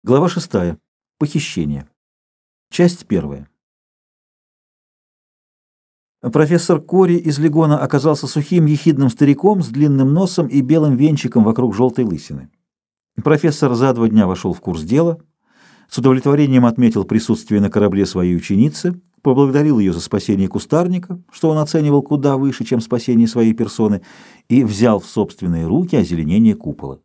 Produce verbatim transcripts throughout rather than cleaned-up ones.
Глава шестая. Похищение. Часть первая. Профессор Кори из Легона оказался сухим, ехидным стариком с длинным носом и белым венчиком вокруг желтой лысины. Профессор за два дня вошел в курс дела, с удовлетворением отметил присутствие на корабле своей ученицы, поблагодарил ее за спасение кустарника, что он оценивал куда выше, чем спасение своей персоны, и взял в собственные руки озеленение купола.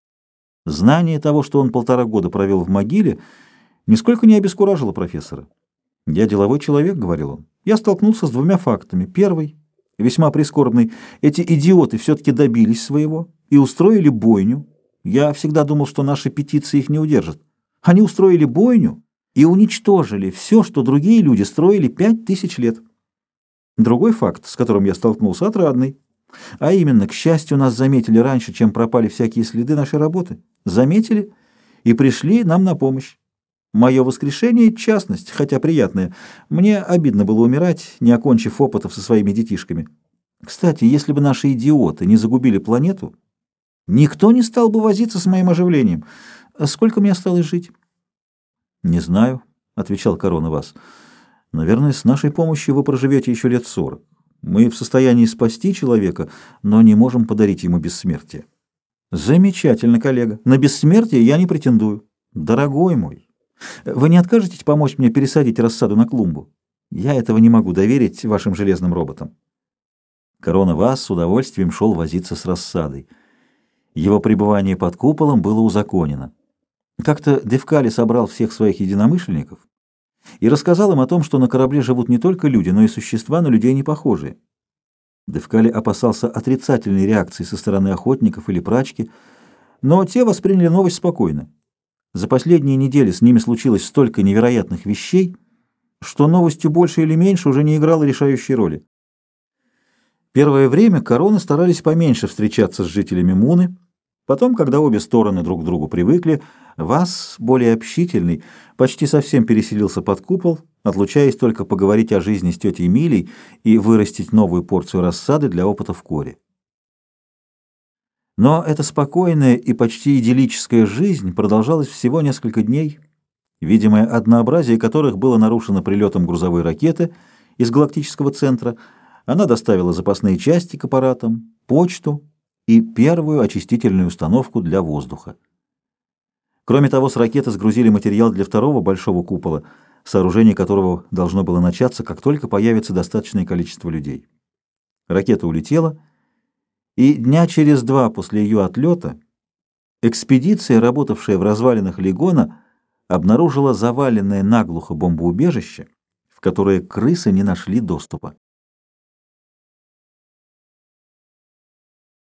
Знание того, что он полтора года провел в могиле, нисколько не обескуражило профессора. «Я деловой человек», — говорил он. «Я столкнулся с двумя фактами. Первый, весьма прискорбный, эти идиоты все-таки добились своего и устроили бойню. Я всегда думал, что наши петиции их не удержат. Они устроили бойню и уничтожили все, что другие люди строили пять тысяч лет. Другой факт, с которым я столкнулся, отрадный. А именно, к счастью, нас заметили раньше, чем пропали всякие следы нашей работы. Заметили и пришли нам на помощь. Мое воскрешение — частность, хотя приятная. Мне обидно было умирать, не окончив опытов со своими детишками. Кстати, если бы наши идиоты не загубили планету, никто не стал бы возиться с моим оживлением. Сколько мне осталось жить?» «Не знаю», — отвечал Коронавас. «Наверное, с нашей помощью вы проживете еще лет сорок. Мы в состоянии спасти человека, но не можем подарить ему бессмертие». «Замечательно, коллега. На бессмертие я не претендую. Дорогой мой, вы не откажетесь помочь мне пересадить рассаду на клумбу? Я этого не могу доверить вашим железным роботам». Коронавас с удовольствием шел возиться с рассадой. Его пребывание под куполом было узаконено. Как-то Девкали собрал всех своих единомышленников и рассказал им о том, что на корабле живут не только люди, но и существа на людей не похожие. Девкали опасался отрицательной реакции со стороны охотников или прачки, но те восприняли новость спокойно. За последние недели с ними случилось столько невероятных вещей, что новостью больше или меньше уже не играло решающей роли. Первое время короны старались поменьше встречаться с жителями Муны. Потом, когда обе стороны друг к другу привыкли, Вас, более общительный, почти совсем переселился под купол, отлучаясь только поговорить о жизни с тетей Милей и вырастить новую порцию рассады для опытов Кори. Но эта спокойная и почти идиллическая жизнь продолжалась всего несколько дней, видимое однообразие которых было нарушено прилетом грузовой ракеты из галактического центра. Она доставила запасные части к аппаратам, почту и первую очистительную установку для воздуха. Кроме того, с ракеты сгрузили материал для второго большого купола, сооружение которого должно было начаться, как только появится достаточное количество людей. Ракета улетела, и дня через два после ее отлета экспедиция, работавшая в развалинах Легона, обнаружила заваленное наглухо бомбоубежище, в которое крысы не нашли доступа.